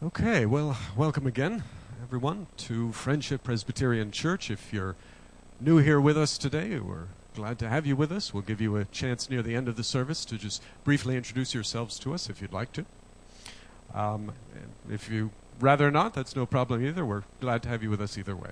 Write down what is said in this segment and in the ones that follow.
Okay, well, welcome again, everyone, to Friendship Presbyterian Church. If you're new here with us today, we're glad to have you with us. We'll give you a chance near the end of the service to just briefly introduce yourselves to us if you'd like to. And if you rather not, that's no problem either. We're glad to have you with us either way.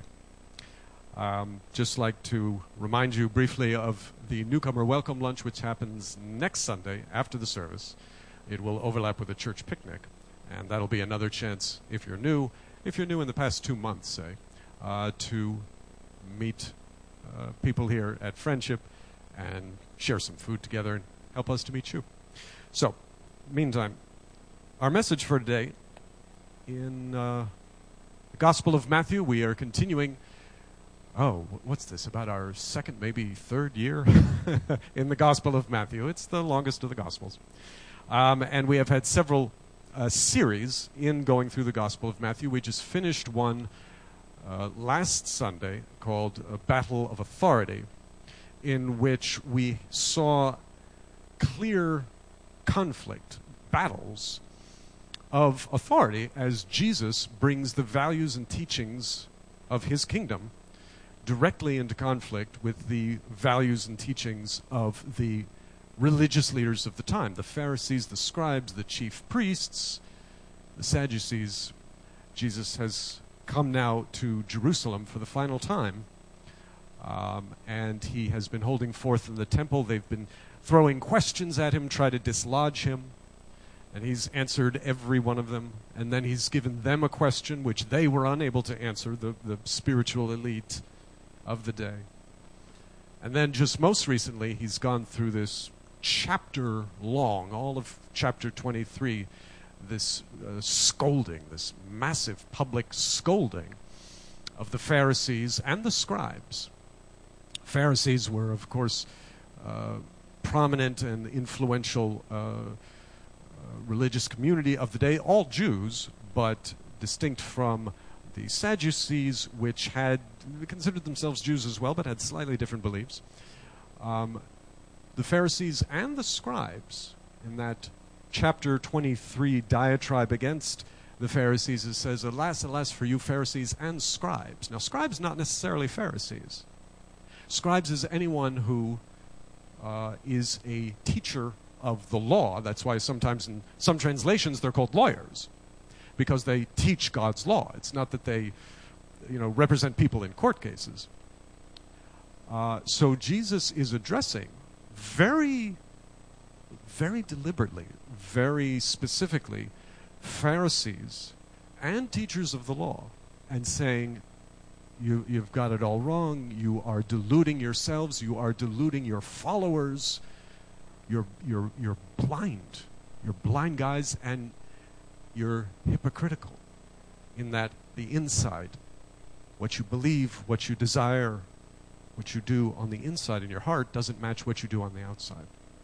Just like to remind you briefly of the newcomer welcome lunch, which happens next Sunday after the service. It will overlap with a church picnic. And that'll be another chance, if you're new in the past 2 months, say, to meet people here at Friendship and share some food together and help us to meet you. So, meantime, our message for today in the Gospel of Matthew, we are continuing, what's this, about our second, maybe third year in the Gospel of Matthew. It's the longest of the Gospels. And we have had several series in going through the Gospel of Matthew. We just finished one last Sunday called Battle of Authority, in which we saw clear conflict, battles of authority as Jesus brings the values and teachings of his kingdom directly into conflict with the values and teachings of the religious leaders of the time, the Pharisees, the scribes, the chief priests, the Sadducees. Jesus has come now to Jerusalem for the final time, and he has been holding forth in the temple. They've been throwing questions at him, try to dislodge him, and he's answered every one of them, and then he's given them a question which they were unable to answer, the spiritual elite of the day. And then just most recently, he's gone through this chapter long, all of chapter 23, this scolding, this massive public scolding of the Pharisees and the scribes. Pharisees were, of course, prominent and influential religious community of the day, all Jews, but distinct from the Sadducees, which had considered themselves Jews as well, but had slightly different beliefs. The Pharisees and the scribes, in that chapter 23 diatribe against the Pharisees, it says, "Alas, alas for you Pharisees and scribes." Now, scribes not necessarily Pharisees. Scribes is anyone who is a teacher of the law. That's why sometimes in some translations they're called lawyers, because they teach God's law. It's not that they, represent people in court cases. So Jesus is addressing very, very deliberately, very specifically, Pharisees and teachers of the law, and saying, you've got it all wrong, you are deluding yourselves, you are deluding your followers, you're blind, you're blind guys, and you're hypocritical in that the inside, what you believe, what you desire, what you do on the inside in your heart doesn't match what you do on the outside.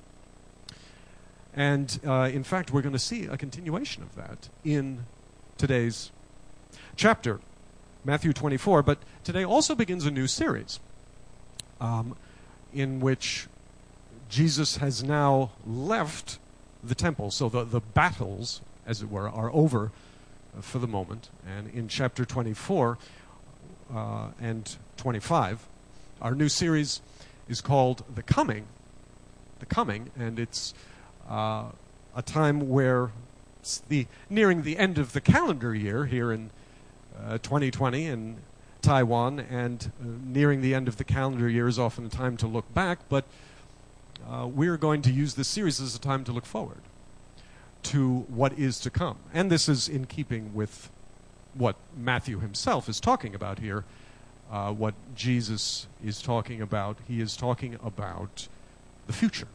And in fact, we're going to see a continuation of that in today's chapter, Matthew 24. But today also begins a new series in which Jesus has now left the temple. So the battles, as it were, are over for the moment. And in chapter 24 and 25, our new series is called The Coming, and it's a time where it's nearing the end of the calendar year here in 2020 in Taiwan, and nearing the end of the calendar year is often a time to look back, but we're going to use this series as a time to look forward to what is to come. And this is in keeping with what Matthew himself is talking about here. What Jesus is talking about, he is talking about the future.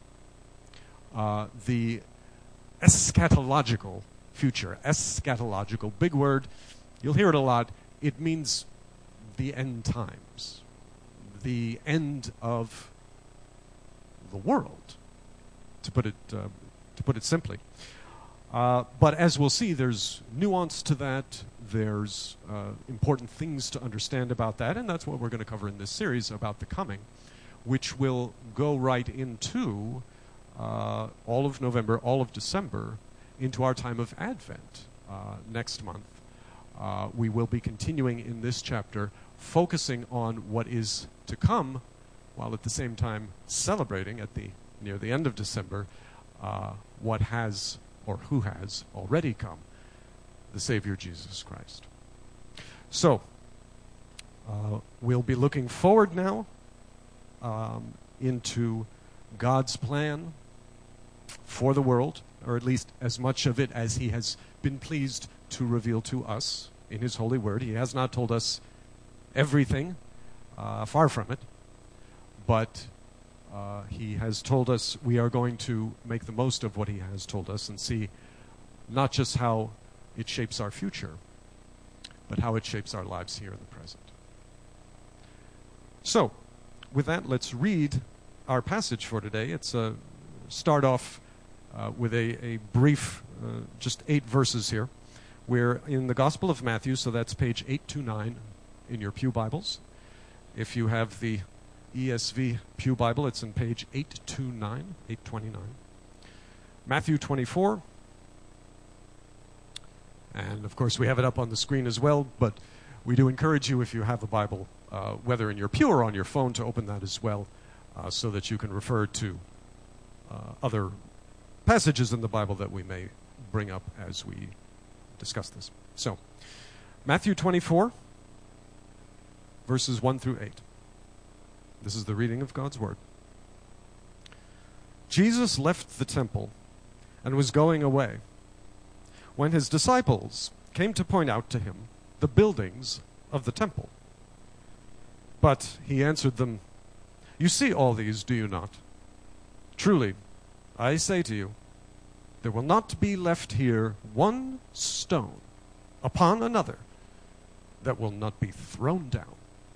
The eschatological future. Eschatological, big word. You'll hear it a lot. It means the end times. The end of the world, to put it simply. But as we'll see, there's nuance to that. There's important things to understand about that, and that's what we're going to cover in this series about the coming, which will go right into all of November, all of December, into our time of Advent, next month, we will be continuing in this chapter, focusing on what is to come, while at the same time celebrating near the end of December what has or who has already come, the Savior Jesus Christ. So, we'll be looking forward now into God's plan for the world, or at least as much of it as He has been pleased to reveal to us in His holy word. He has not told us everything, far from it, but He has told us we are going to make the most of what He has told us and see not just how it shapes our future, but how it shapes our lives here in the present. So, with that, let's read our passage for today. It's start off with a brief, just 8 verses here. We're in the Gospel of Matthew, so that's page 829 in your pew Bibles. If you have the ESV pew Bible, it's in page 829. Matthew 24. And, of course, we have it up on the screen as well, but we do encourage you, if you have a Bible, whether in your pew or on your phone, to open that as well, so that you can refer to other passages in the Bible that we may bring up as we discuss this. So, Matthew 24, verses 1 through 8. This is the reading of God's Word. Jesus left the temple and was going away, when His disciples came to point out to Him the buildings of the temple. But He answered them, "You see all these, do you not? Truly, I say to you, there will not be left here one stone upon another that will not be thrown down."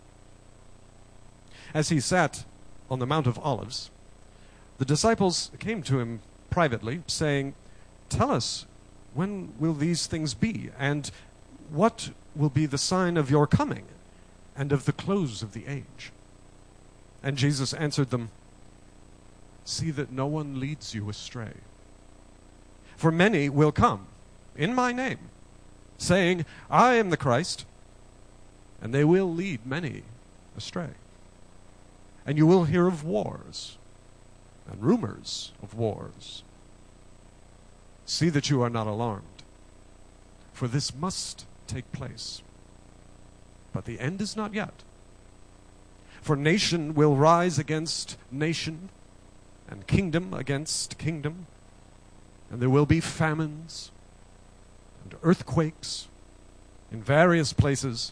As He sat on the Mount of Olives, the disciples came to Him privately, saying, "Tell us, when will these things be? And what will be the sign of your coming and of the close of the age?" And Jesus answered them, "See that no one leads you astray. For many will come in my name, saying, 'I am the Christ,' and they will lead many astray. And you will hear of wars and rumors of wars. See that you are not alarmed, for this must take place. But the end is not yet. For nation will rise against nation, and kingdom against kingdom, and there will be famines and earthquakes in various places.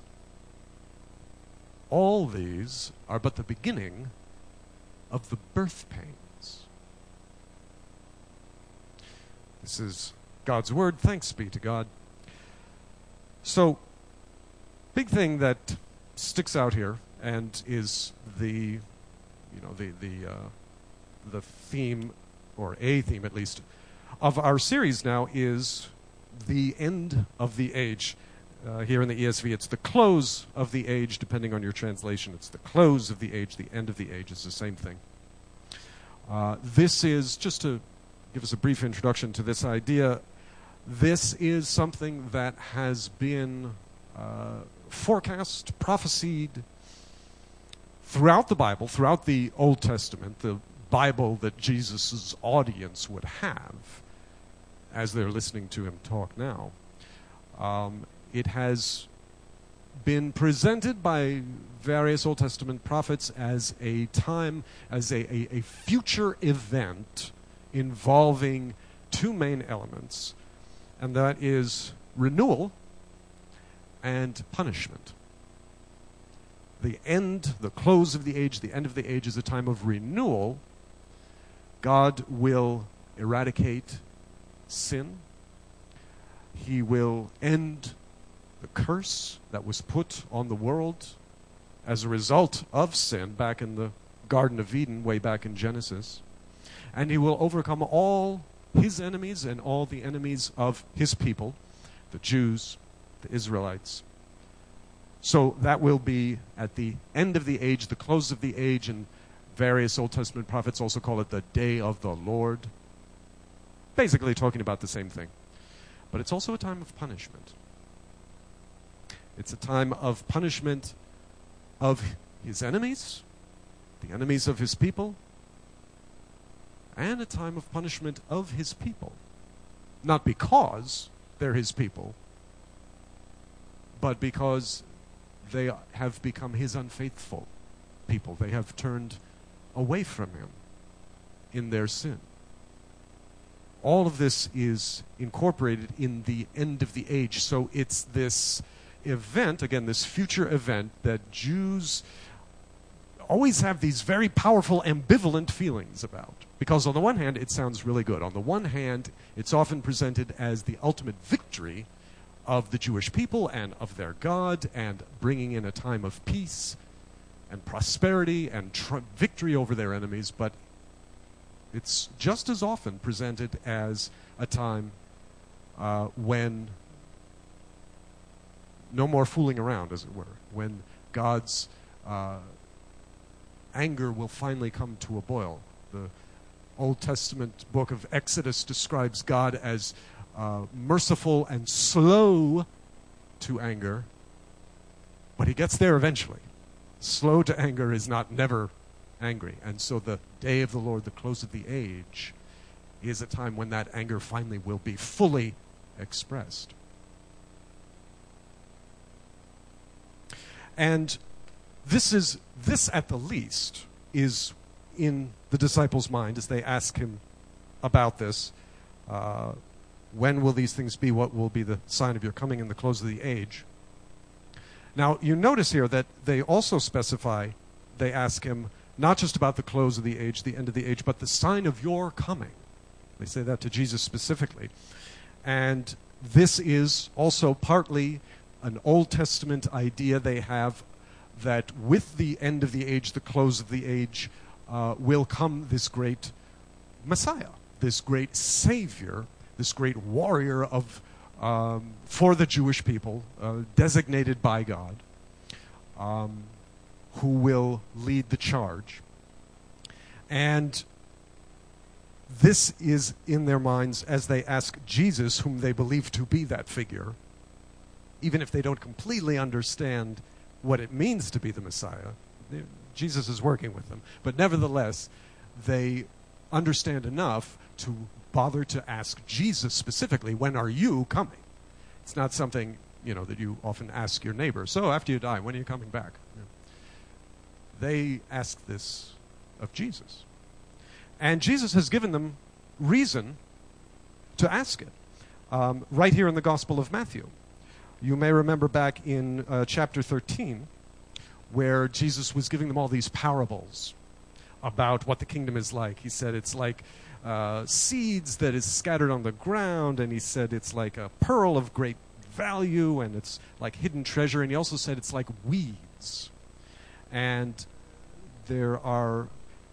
All these are but the beginning of the birth pains." This is God's Word. Thanks be to God. So, big thing that sticks out here and is the theme, or a theme at least, of our series now is the end of the age. Here in the ESV, it's the close of the age, depending on your translation. It's the close of the age. The end of the age is the same thing. This is, just to give us a brief introduction to this idea, this is something that has been forecast, prophesied throughout the Bible, throughout the Old Testament, the Bible that Jesus' audience would have as they're listening to Him talk now. It has been presented by various Old Testament prophets as a time, as a future event involving two main elements, and that is renewal and punishment. The end, the close of the age, the end of the age is a time of renewal. God will eradicate sin. He will end the curse that was put on the world as a result of sin back in the Garden of Eden, way back in Genesis. And He will overcome all His enemies and all the enemies of His people, the Jews, the Israelites. So that will be at the end of the age, the close of the age, and various Old Testament prophets also call it the day of the Lord. Basically talking about the same thing. but it's also a time of punishment. It's a time of punishment of his enemies, the enemies of his people, and a time of punishment of his people. Not because they're his people, but because they have become his unfaithful people. They have turned away from him in their sin. All of this is incorporated in the end of the age. So it's this event, again, this future event, that Jews always have these very powerful ambivalent feelings about. Because on the one hand, it sounds really good. On the one hand, it's often presented as the ultimate victory of the Jewish people and of their God, and bringing in a time of peace and prosperity and victory over their enemies. But it's just as often presented as a time when no more fooling around, as it were, when God's anger will finally come to a boil. The Old Testament book of Exodus describes God as merciful and slow to anger, but he gets there eventually. Slow to anger is not never angry. And so the day of the Lord, the close of the age, is a time when that anger finally will be fully expressed. And this at the least is in the disciples' mind as they ask him about this. When will these things be? What will be the sign of your coming in the close of the age? Now, you notice here that they also specify, they ask him not just about the close of the age, the end of the age, but the sign of your coming. They say that to Jesus specifically. And this is also partly an Old Testament idea they have, that with the end of the age, the close of the age, will come this great Messiah, this great Savior, this great warrior of for the Jewish people, designated by God, who will lead the charge. And this is in their minds as they ask Jesus, whom they believe to be that figure, even if they don't completely understand what it means to be the Messiah. Jesus is working with them. But nevertheless, they understand enough to bother to ask Jesus specifically, when are you coming? It's not something, that you often ask your neighbor. So after you die, when are you coming back? They ask this of Jesus. And Jesus has given them reason to ask it. Right here in the Gospel of Matthew. You may remember back in chapter 13, where Jesus was giving them all these parables about what the kingdom is like. He said it's like seeds that is scattered on the ground, and he said it's like a pearl of great value, and it's like hidden treasure, and he also said it's like weeds. And there are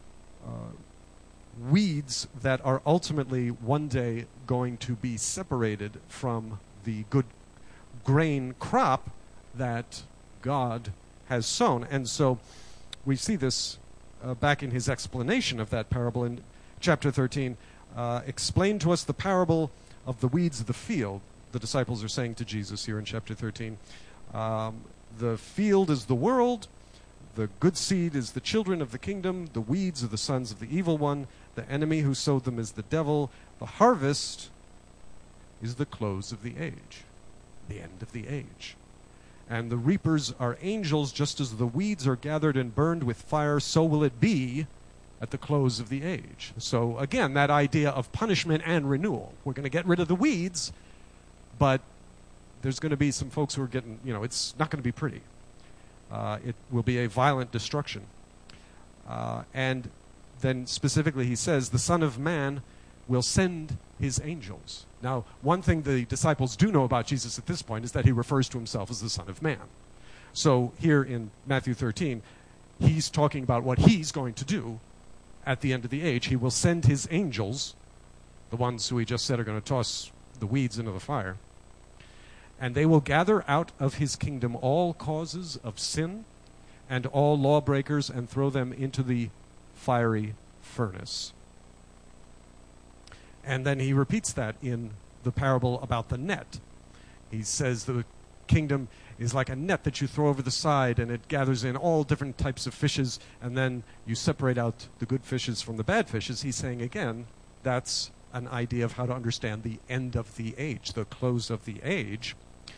weeds that are ultimately one day going to be separated from the good grain crop that God has sown. And so we see this back in his explanation of that parable in chapter 13. Explain to us the parable of the weeds of the field, the disciples are saying to Jesus here in chapter 13. The field is the world, the good seed is the children of the kingdom, the weeds are the sons of the evil one, the enemy who sowed them is the devil, the harvest is the close of the age, the end of the age. And the reapers are angels, just as the weeds are gathered and burned with fire, so will it be at the close of the age. So again, that idea of punishment and renewal. We're going to get rid of the weeds, but there's going to be some folks who are getting, it's not going to be pretty. It will be a violent destruction. And then specifically he says, the Son of Man will send his angels. Now, one thing the disciples do know about Jesus at this point is that he refers to himself as the Son of Man. So here in Matthew 13, he's talking about what he's going to do at the end of the age. He will send his angels, the ones who he just said are going to toss the weeds into the fire, and they will gather out of his kingdom all causes of sin and all lawbreakers and throw them into the fiery furnace. And then he repeats that in the parable about the net. He says the kingdom is like a net that you throw over the side, and it gathers in all different types of fishes, and then you separate out the good fishes from the bad fishes. He's saying, again, that's an idea of how to understand the end of the age, the close of the age.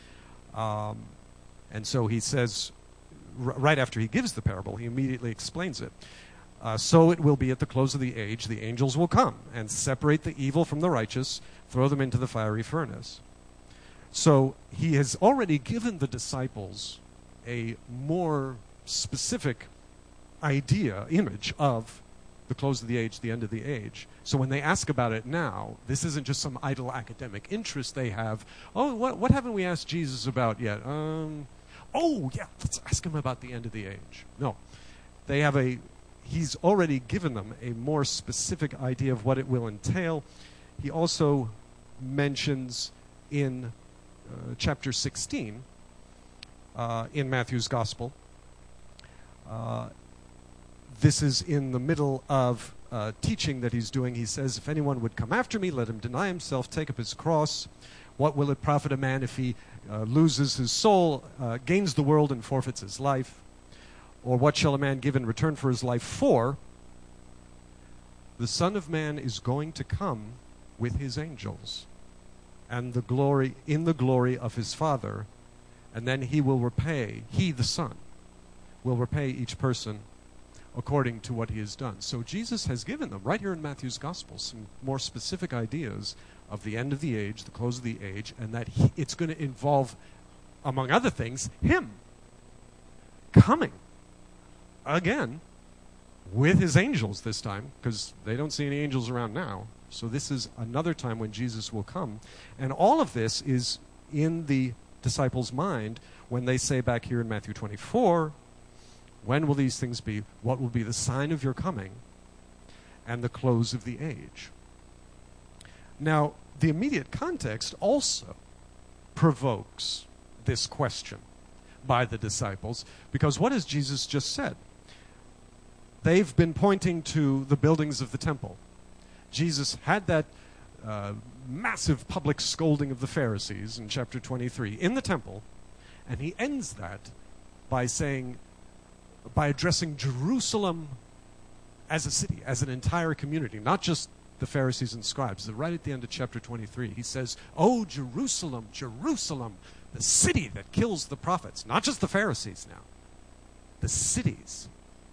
And so he says, right after he gives the parable, he immediately explains it. So it will be at the close of the age, the angels will come and separate the evil from the righteous, throw them into the fiery furnace. So he has already given the disciples a more specific idea, image of the close of the age, the end of the age. So when they ask about it now, this isn't just some idle academic interest they have. Oh, what haven't we asked Jesus about yet? Oh, yeah, let's ask him about the end of the age. No, they have he's already given them a more specific idea of what it will entail. He also mentions in chapter 16 in Matthew's Gospel. This is in the middle of teaching that he's doing. He says, if anyone would come after me, let him deny himself, take up his cross. What will it profit a man if he loses his soul, gains the world, and forfeits his life? Or what shall a man give in return for his life? For the Son of Man is going to come with his angels and in the glory of his Father, and then he will repay, he the Son, will repay each person according to what he has done. So Jesus has given them, right here in Matthew's Gospel, some more specific ideas of the end of the age, the close of the age, and that it's going to involve, among other things, him coming again with his angels this time, because they don't see any angels around now. So this is another time when Jesus will come. And all of this is in the disciples' mind when they say back here in Matthew 24, when will these things be? What will be the sign of your coming and the close of the age? Now, the immediate context also provokes this question by the disciples, because what has Jesus just said? They've been pointing to the buildings of the temple. Jesus had that massive public scolding of the Pharisees in chapter 23 in the temple, and he ends that by addressing Jerusalem as a city, as an entire community, not just the Pharisees and scribes. Right at the end of chapter 23, he says, "Oh, Jerusalem, Jerusalem, the city that kills the prophets," not just the Pharisees now, the cities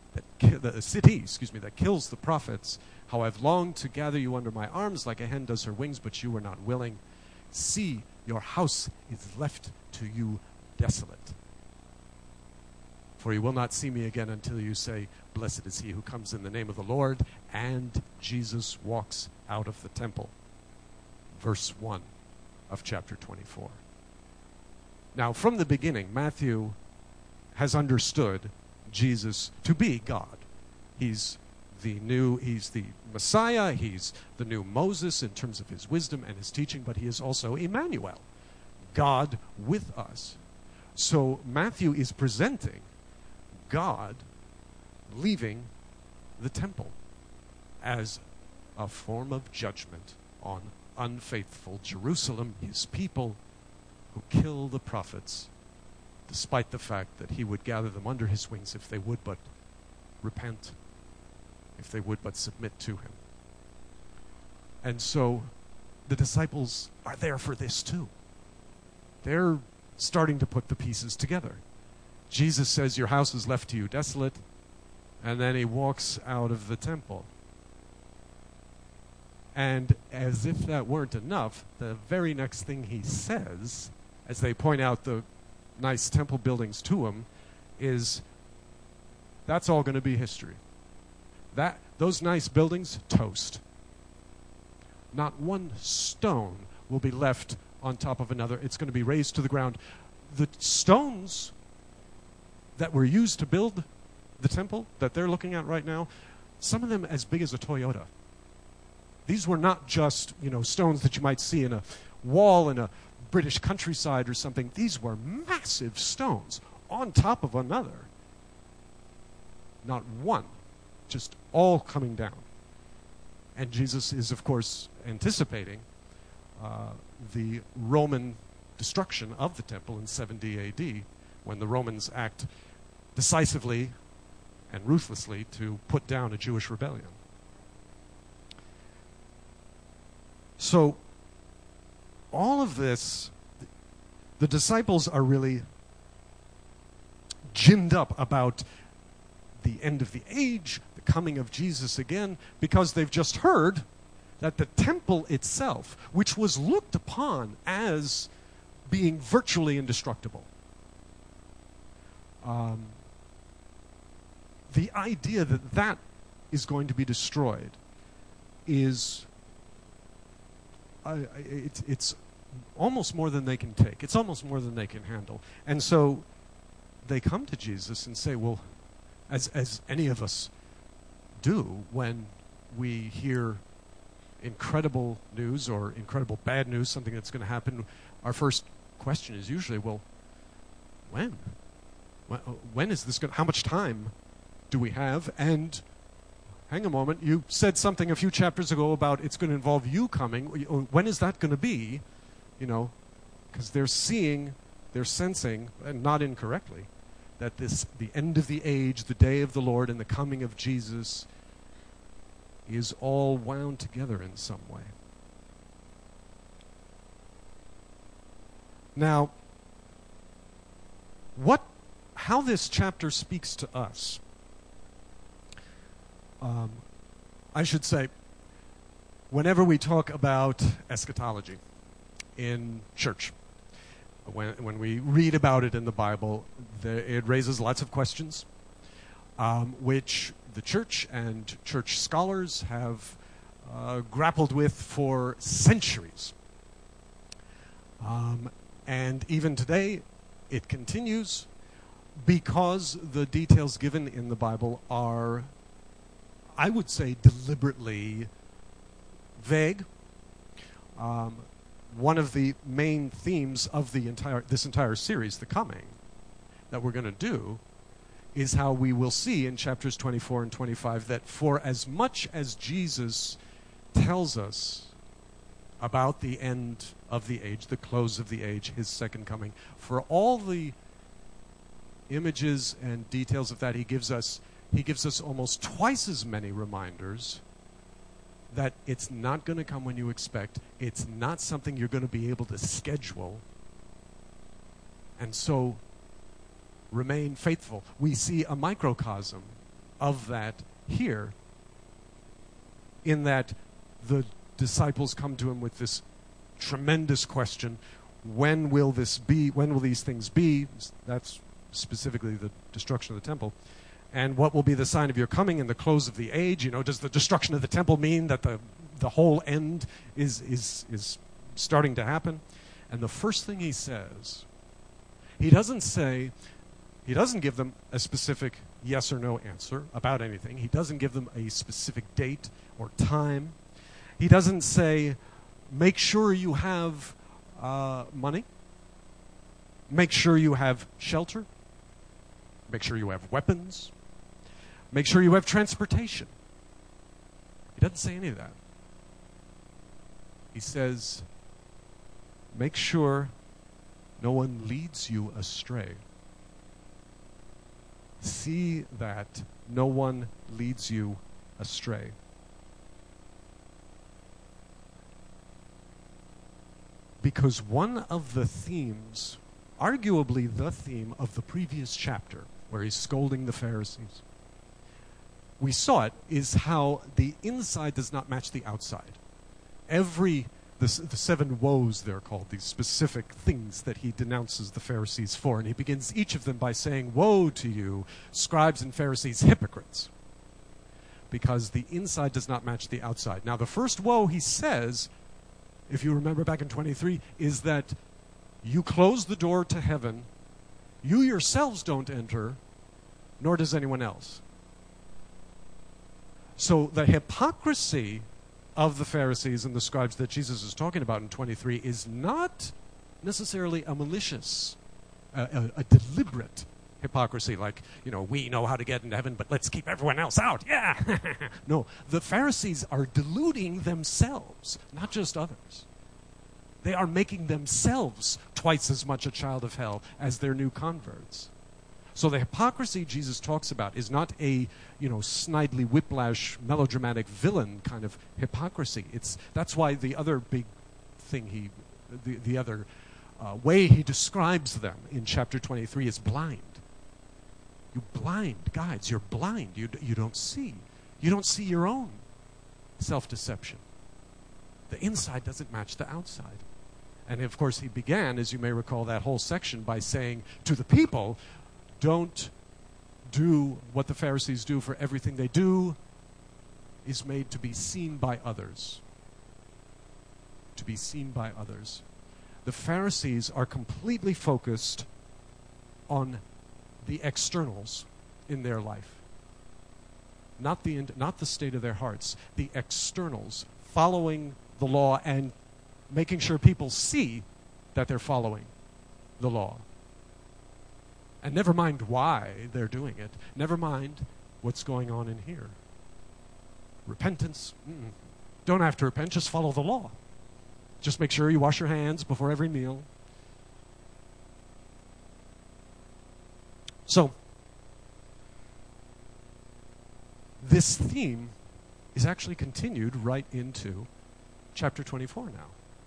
that kills the prophets. "How I've longed to gather you under my arms like a hen does her wings, but you were not willing. See, your house is left to you desolate. For you will not see me again until you say, 'Blessed is he who comes in the name of the Lord.'" And Jesus walks out of the temple. Verse 1 of chapter 24. Now, from the beginning, Matthew has understood Jesus to be God. He's the Messiah, he's the new Moses in terms of his wisdom and his teaching, but he is also Emmanuel, God with us. So Matthew is presenting God leaving the temple as a form of judgment on unfaithful Jerusalem, his people who kill the prophets, despite the fact that he would gather them under his wings if they would but repent, if they would but submit to him. And so the disciples are there for this too. They're starting to put the pieces together. Jesus says, "Your house is left to you desolate," and then he walks out of the temple. And as if that weren't enough, the very next thing he says, as they point out the nice temple buildings to him, is, "That's all going to be history. Those nice buildings, toast. Not one stone will be left on top of another. It's going to be razed to the ground." The stones that were used to build the temple that they're looking at right now, some of them as big as a Toyota. These were not just, stones that you might see in a wall in a British countryside or something. These were massive stones on top of another. Not one, just all coming down. And Jesus is, of course, anticipating the Roman destruction of the temple in 70 AD, when the Romans act decisively and ruthlessly to put down a Jewish rebellion. So, all of this, the disciples are really ginned up about the end of the age, the coming of Jesus again, because they've just heard that the temple itself, which was looked upon as being virtually indestructible, the idea that that is going to be destroyed is it's almost more than they can take. It's almost more than they can handle. And so they come to Jesus and say, well, as any of us do when we hear incredible news or incredible bad news, something that's going to happen, our first question is usually, well, when? When is this going to, how much time do we have? And hang a moment, you said something a few chapters ago about it's going to involve you coming. When is that going to be? You know, because they're seeing, they're sensing, and not incorrectly, that the end of the age, the day of the Lord, and the coming of Jesus is all wound together in some way. Now, how this chapter speaks to us, I should say, whenever we talk about eschatology in church, when we read about it in the Bible, it raises lots of questions, which the church and church scholars have grappled with for centuries. And even today, it continues because the details given in the Bible are, I would say, deliberately vague. One of the main themes of this entire series, The Coming, that we're going to do, is how we will see in chapters 24 and 25 that for as much as Jesus tells us about the end of the age, the close of the age, his second coming, for all the images and details of that he gives us almost twice as many reminders that it's not going to come when you expect. It's not something you're going to be able to schedule. And so, remain faithful. We see a microcosm of that here, in that the disciples come to him with this tremendous question: when will this be? When will these things be? That's specifically the destruction of the temple. And what will be the sign of your coming and the close of the age? You know, does the destruction of the temple mean that the whole end is starting to happen? And the first thing he says, he doesn't give them a specific yes or no answer about anything. He doesn't give them a specific date or time. He doesn't say, make sure you have money. Make sure you have shelter. Make sure you have weapons. Make sure you have transportation. He doesn't say any of that. He says, make sure no one leads you astray. See that no one leads you astray. Because one of the themes, arguably the theme of the previous chapter, where he's scolding the Pharisees, we saw it, is how the inside does not match the outside. The 7 woes, they're called, these specific things that he denounces the Pharisees for. And he begins each of them by saying, woe to you, scribes and Pharisees, hypocrites. Because the inside does not match the outside. Now, the first woe he says, if you remember back in 23, is that you close the door to heaven, you yourselves don't enter, nor does anyone else. So the hypocrisy of the Pharisees and the scribes that Jesus is talking about in 23 is not necessarily a malicious, a deliberate hypocrisy, like, you know, we know how to get into heaven, but let's keep everyone else out. Yeah! No, the Pharisees are deluding themselves, not just others. They are making themselves twice as much a child of hell as their new converts. So the hypocrisy Jesus talks about is not a, snidely whiplash, melodramatic villain kind of hypocrisy. That's why the other big thing the other way he describes them in chapter 23 is blind. You blind guides, you're blind. You don't see. You don't see your own self-deception. The inside doesn't match the outside. And of course he began, as you may recall, that whole section by saying to the people, don't do what the Pharisees do, for everything they do is made to be seen by others. To be seen by others. The Pharisees are completely focused on the externals in their life. Not the state of their hearts. The externals, following the law and making sure people see that they're following the law. And never mind why they're doing it. Never mind what's going on in here. Repentance, don't have to repent, just follow the law. Just make sure you wash your hands before every meal. So, this theme is actually continued right into chapter 24 now.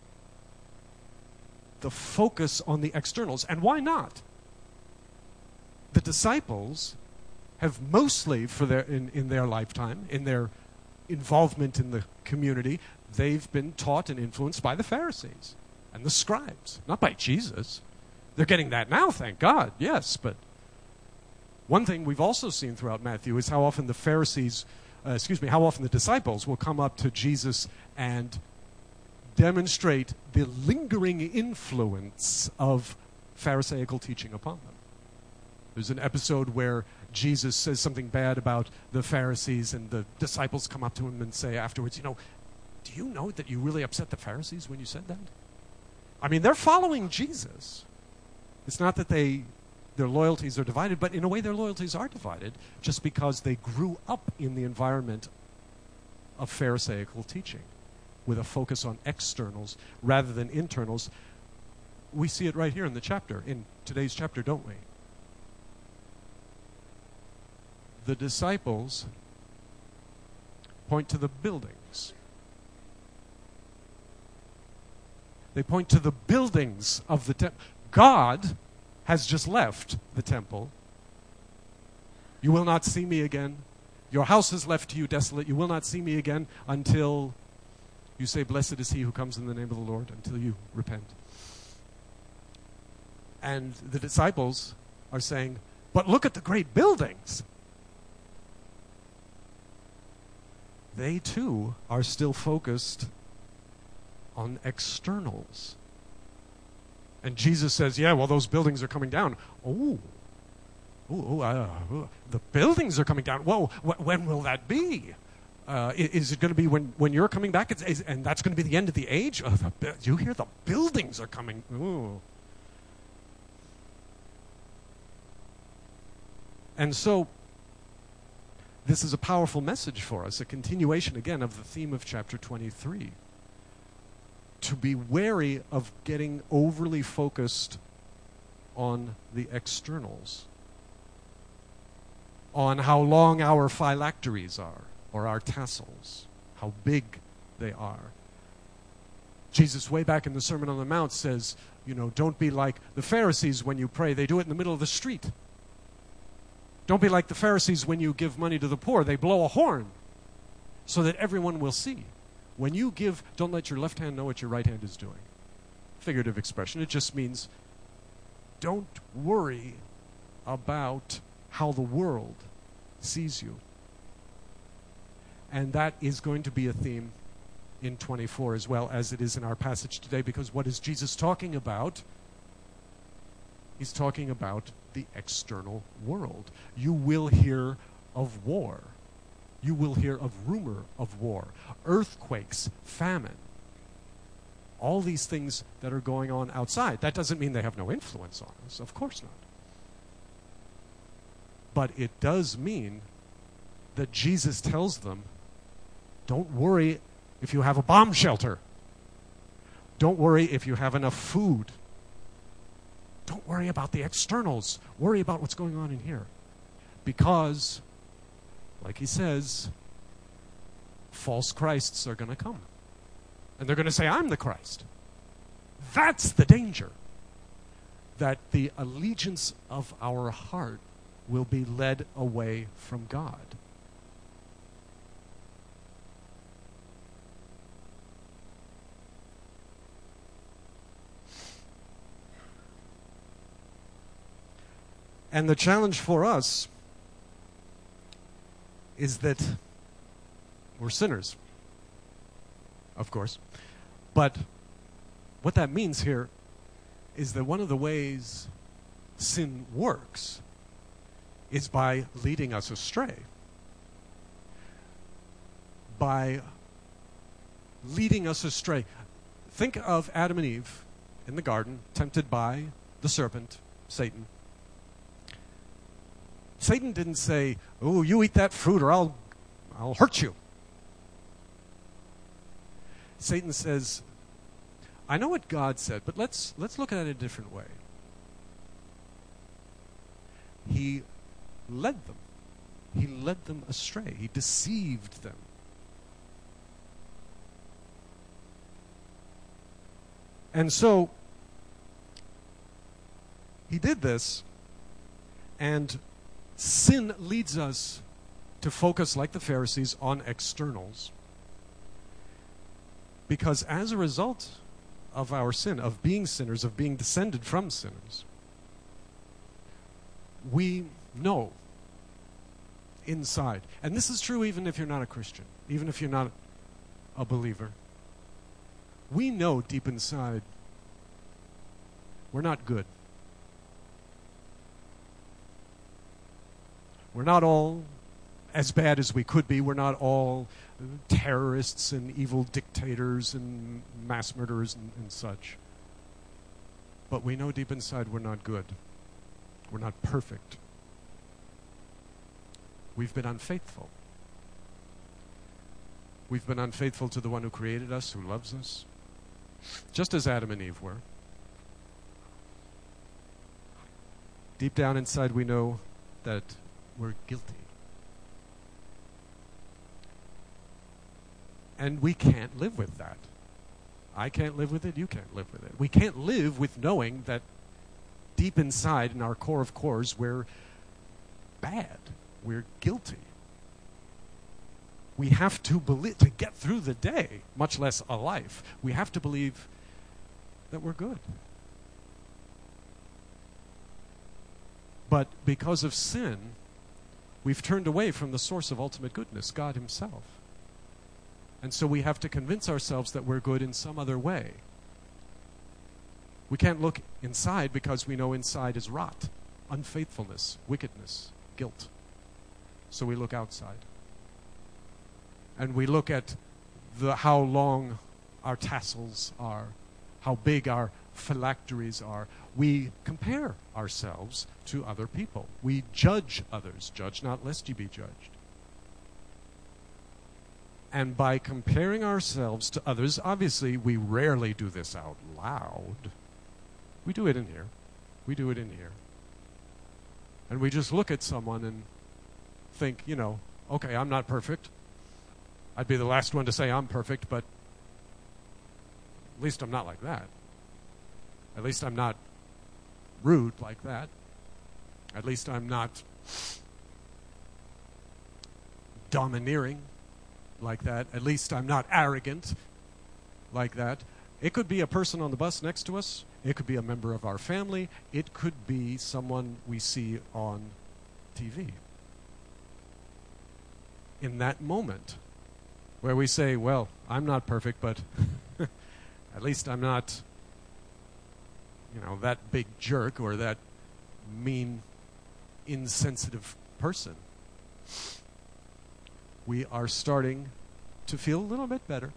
The focus on the externals. And why not? The disciples have mostly, in their lifetime, in their involvement in the community, they've been taught and influenced by the Pharisees and the scribes, not by Jesus. They're getting that now, thank God, yes, but one thing we've also seen throughout Matthew is how often how often the disciples will come up to Jesus and demonstrate the lingering influence of Pharisaical teaching upon them. There's an episode where Jesus says something bad about the Pharisees, and the disciples come up to him and say afterwards, do you know that you really upset the Pharisees when you said that? I mean, they're following Jesus. It's not that their loyalties are divided, but in a way their loyalties are divided just because they grew up in the environment of Pharisaical teaching with a focus on externals rather than internals. We see it right here in today's chapter, don't we? The disciples point to the buildings. They point to the buildings of the temple. God has just left the temple. You will not see me again. Your house is left to you desolate. You will not see me again until you say, blessed is he who comes in the name of the Lord, until you repent. And the disciples are saying, but look at the great buildings. They too are still focused on externals. And Jesus says, yeah, well, those buildings are coming down. The buildings are coming down. Whoa, when will that be? Is it going to be when you're coming back? And that's going to be the end of the age? You hear the buildings are coming. Ooh. And so, this is a powerful message for us, a continuation again of the theme of chapter 23. To be wary of getting overly focused on the externals, on how long our phylacteries are, or our tassels, how big they are. Jesus, way back in the Sermon on the Mount, says, don't be like the Pharisees when you pray. They do it in the middle of the street. Don't be like the Pharisees when you give money to the poor. They blow a horn so that everyone will see. When you give, don't let your left hand know what your right hand is doing. Figurative expression. It just means don't worry about how the world sees you. And that is going to be a theme in 24 as well as it is in our passage today, because what is Jesus talking about? He's talking about the external world. You will hear of war. You will hear of rumor of war, earthquakes, famine, all these things that are going on outside. That doesn't mean they have no influence on us, of course not. But it does mean that Jesus tells them, don't worry if you have a bomb shelter. Don't worry if you have enough food. Don't worry about the externals. Worry about what's going on in here. Because, like he says, false Christs are going to come. And they're going to say, I'm the Christ. That's the danger. That the allegiance of our heart will be led away from God. And the challenge for us is that we're sinners, of course. But what that means here is that one of the ways sin works is by leading us astray. By leading us astray. Think of Adam and Eve in the garden, tempted by the serpent, Satan. Satan didn't say, "Oh, you eat that fruit or I'll hurt you." Satan says, I know what God said, but let's look at it a different way. He led them. He led them astray. He deceived them. And so, he did this, and sin leads us to focus, like the Pharisees, on externals. Because as a result of our sin, of being sinners, of being descended from sinners, we know inside, and this is true even if you're not a Christian, even if you're not a believer, we know deep inside we're not good. We're not all as bad as we could be. We're not all terrorists and evil dictators and mass murderers and such. But we know deep inside we're not good. We're not perfect. We've been unfaithful. We've been unfaithful to the one who created us, who loves us, just as Adam and Eve were. Deep down inside we know that we're guilty. And we can't live with that. I can't live with it, you can't live with it. We can't live with knowing that deep inside, in our core of cores, we're bad. We're guilty. We have to believe, to get through the day, much less a life, we have to believe that we're good. But because of sin, we've turned away from the source of ultimate goodness, God himself. And so we have to convince ourselves that we're good in some other way. We can't look inside because we know inside is rot, unfaithfulness, wickedness, guilt. So we look outside. And we look at how long our tassels are, how big our phylacteries are. We compare ourselves to other people. We judge others. Judge not lest ye be judged. And by comparing ourselves to others, obviously we rarely do this out loud. We do it in here. We do it in here. And we just look at someone and think, okay, I'm not perfect. I'd be the last one to say I'm perfect, but at least I'm not like that. At least I'm not rude like that. At least I'm not domineering like that. At least I'm not arrogant like that. It could be a person on the bus next to us. It could be a member of our family. It could be someone we see on TV. In that moment where we say, well, I'm not perfect, but at least I'm not, that big jerk or that mean, insensitive person. We are starting to feel a little bit better.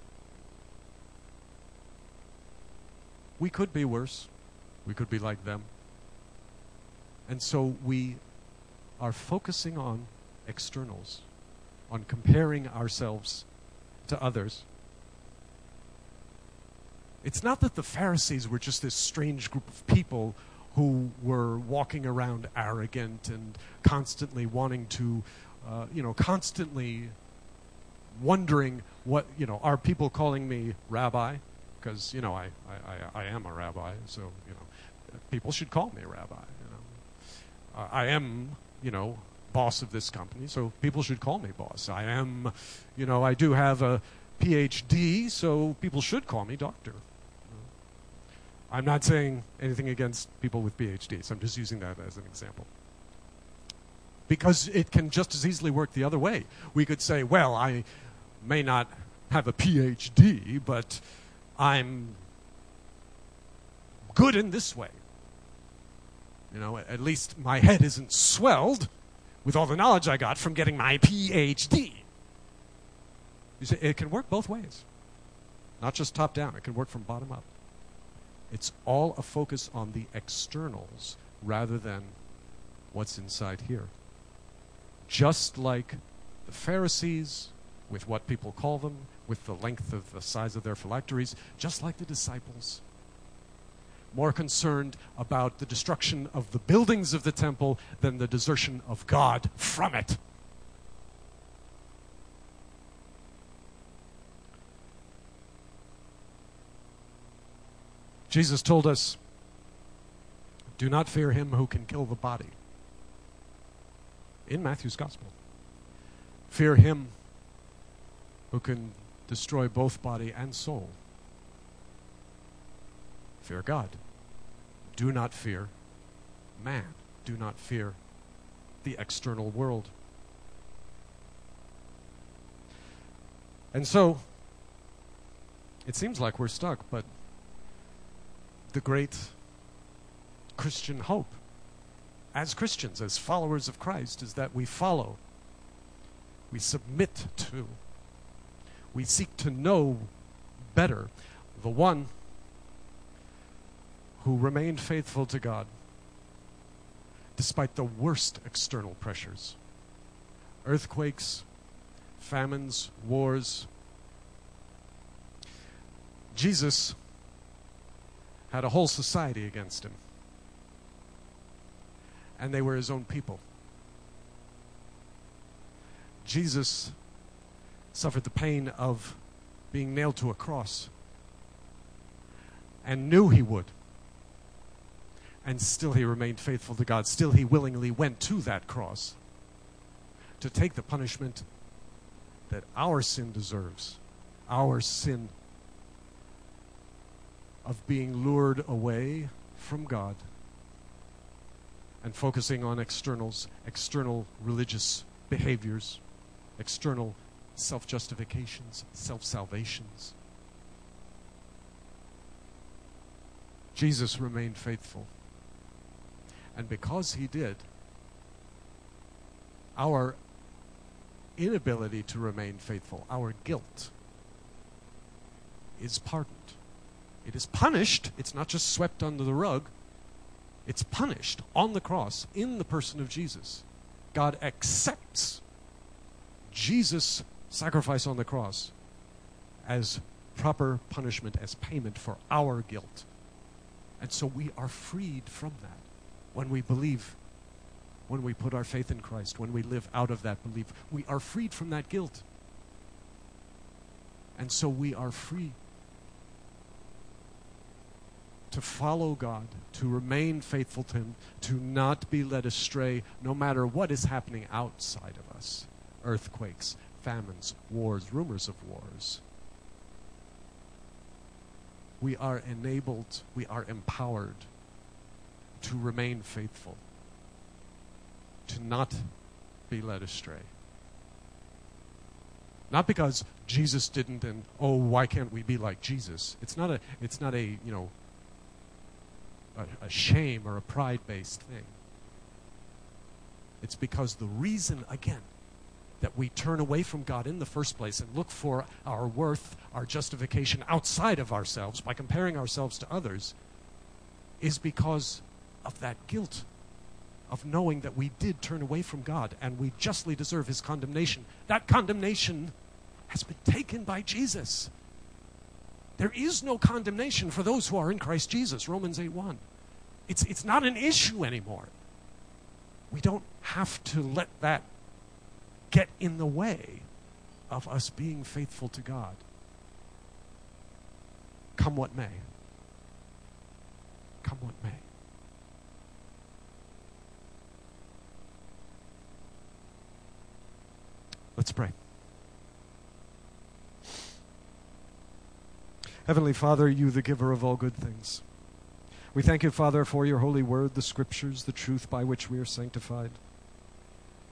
We could be worse. We could be like them. And so we are focusing on externals, on comparing ourselves to others. It's not that the Pharisees were just this strange group of people who were walking around arrogant and constantly wanting to, constantly wondering what, are people calling me rabbi? Because, I am a rabbi, so, people should call me a rabbi. I am, boss of this company, so people should call me boss. I am, I do have a PhD, so people should call me doctor. I'm not saying anything against people with PhDs. I'm just using that as an example. Because it can just as easily work the other way. We could say, well, I may not have a PhD, but I'm good in this way. At least my head isn't swelled with all the knowledge I got from getting my PhD. You see, it can work both ways. Not just top down. It can work from bottom up. It's all a focus on the externals rather than what's inside here. Just like the Pharisees, with what people call them, with the length of the size of their phylacteries, just like the disciples, more concerned about the destruction of the buildings of the temple than the desertion of God from it. Jesus told us, do not fear him who can kill the body. In Matthew's Gospel. Fear him who can destroy both body and soul. Fear God. Do not fear man. Do not fear the external world. And so, it seems like we're stuck, but the great Christian hope as Christians, as followers of Christ, is that we follow, we submit to, we seek to know better the one who remained faithful to God despite the worst external pressures. Earthquakes, famines, wars. Jesus had a whole society against him. And they were his own people. Jesus suffered the pain of being nailed to a cross and knew he would. And still he remained faithful to God. Still he willingly went to that cross to take the punishment that our sin deserves. Our sin of being lured away from God and focusing on externals, external religious behaviors, external self-justifications, self-salvations. Jesus remained faithful. And because he did, our inability to remain faithful, our guilt, is pardoned. It is punished. It's not just swept under the rug. It's punished on the cross in the person of Jesus. God accepts Jesus' sacrifice on the cross as proper punishment, as payment for our guilt. And so we are freed from that when we believe, when we put our faith in Christ, when we live out of that belief. We are freed from that guilt. And so we are free to follow God, to remain faithful to him, to not be led astray no matter what is happening outside of us. Earthquakes, famines, wars, rumors of wars. We are enabled, we are empowered to remain faithful, to not be led astray. Not because Jesus didn't and, oh, why can't we be like Jesus? It's not a a shame or a pride-based thing. It's because the reason, again, that we turn away from God in the first place and look for our worth, our justification outside of ourselves by comparing ourselves to others is because of that guilt of knowing that we did turn away from God and we justly deserve his condemnation. That condemnation has been taken by Jesus. There is no condemnation for those who are in Christ Jesus, Romans 8:1. It's not an issue anymore. We don't have to let that get in the way of us being faithful to God. Come what may. Come what may. Let's pray. Heavenly Father, you the giver of all good things. We thank you, Father, for your holy word, the scriptures, the truth by which we are sanctified.